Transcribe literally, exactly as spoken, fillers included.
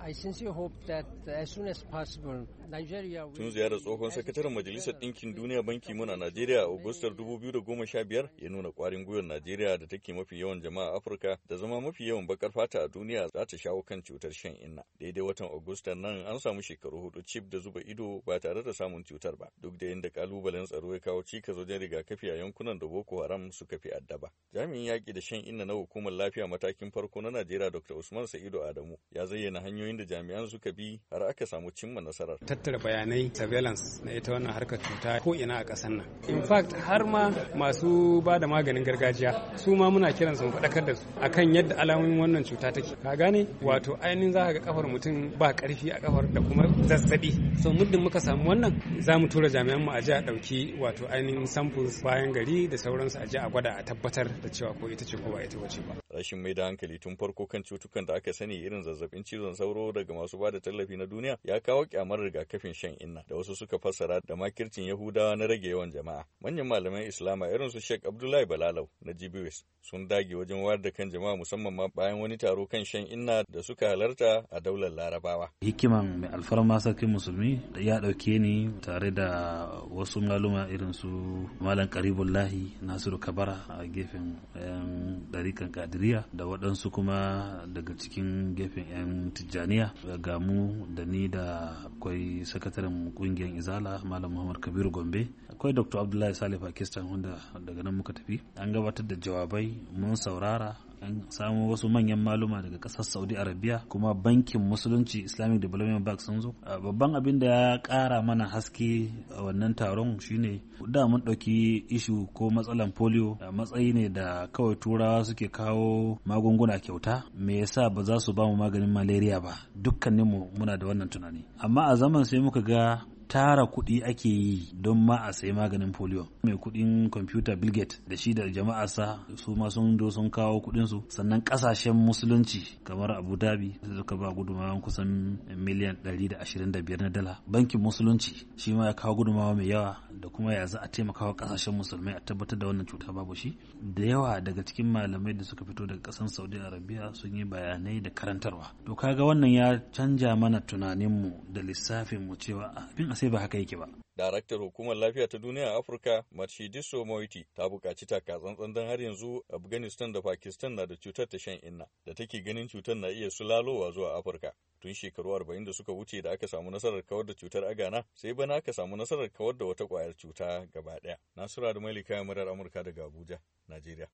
I sincerely hope that as soon as possible Nigeria will... Tun ziyarar tsohon sakataren Majalisar Ɗinkin Duniya Banki Mun a Najeriya a Agustar dubu biyu da goma sha biyar ya nuna ƙwarin gwiwar Najeriya da take mafi yawan jama'a Afirka da zama mafi yawan bakar fata a duniya za ta shawo kan cutar shan inna. Daidai watan Agustan nan an samu shekaru hudu cif da zuba ido ba tare da samun cutar ba, duk da yadda kalubalen tsaro ya kawo cikas wajen rigakafi a yankunan da Boko Haram suka fi addaba. Jami'in yaƙi da shan inna na hukumar lafiya matakin farko na Najeriya Doctor Usman Sa'idu Adamu ya zayyana hanyoyin da jami'an suka bi har aka samu cimma nasarar. Tattara bayanai surveillance na ita wannan harkar cuta ko ina a ƙasar nan. In fact har ma masu ba da maganin gargajiya su ma muna kiran su mu faɗakar da su akan yadda alamomin wannan cuta take. Ka gane? Wato ainihin za ka ga kafar mutum ba ƙarfi a kafar da kuma zazzabi. So muddin muka samu wannan za mu tura jami'an mu a je a ɗauki wato ainihin samples bayan gari da sauransu a je a gwada a tabbatar da cewa ko ita ce ko ba ita wace ba. Rashin mai da hankali tun farko kan cutukan da aka sani irin zazzabin cizon sauro daga masu ba da tallafi na duniya ya kawo kyamar rigakafin shan inna da wasu suka fassara da makircin Yahudawa na rage yawan jama'a. Manyan malaman Islama irin su Sheikh Abdullahi Balalau na G B W S sun dage wajen wayar da kan jama'a musamman ma bayan wani taro kan shan inna da suka halarta a daular Larabawa. Hikiman mai alfarma sarkin musulmi ya dauke ni tare da wasu maluma irin su Malam Karibullahi Nasiru Kabara a gefen yan darikan Kadiriya da waɗansu kuma daga cikin gefen yan Tijjaniya ga mu da ni da akwai sakataren kungiyar Izala Malam Muhammad Kabiru Gombe, akwai Doctor Abdullahi Saleh Pakistan wanda daga nan muka tafi. An gabatar da jawabai mun saurara, an samu wasu manyan maluma daga kasar Saudi Arabia kuma bankin musulunci Islamic Development Bank sun zo. Babban abin da ya kara mana haske a wannan taron shine da mun ɗauki ishu ko matsalan polio a matsayi ne da kawai turawa suke kawo magunguna kyauta, me yasa ba za su ba mu maganin malaria ba? Dukkaninmu muna da wannan tunani, amma a zaman sai muka ga tara kuɗi ake yi don ma a sayi maganin polio. Mai kuɗin kwamfuta Bill Gates da shi da jama'arsa su ma sun do sun kawo kuɗinsu, sannan ƙasashen musulunci kamar Abu Dhabi suka ba gudunmawa kusan miliyan ɗari da ashirin da biyar na dala. Bankin musulunci shi ma ya kawo gudunmawa mai yawa da kuma ya za a taimaka wa ƙasashen musulmai a tabbatar da wannan cuta babu shi. Da yawa daga cikin malamai da suka fito daga ƙasar Saudi Arabia sun yi bayanai da karantarwa. To kaga wannan ya canja mana tunaninmu da lissafinmu cewa abin sai ba haka yake ba. Daraktar Hukumar Lafiya ta Duniya a Afirka, Matshidiso Moeti, ta buƙaci takatsantsan don har yanzu Afghanistan da Pakistan na da cutar ta shan inna, da take ganin cutar na iya sulalowa zuwa Afirka. Tun shekaru arba'in da suka wuce da aka samu nasarar kawar da cutar a Ghana, sai bana aka samu nasarar kawar da wata ƙwayar cuta gaba ɗaya. Nasura da Malika Murar Amurka daga Abuja, Najeriya.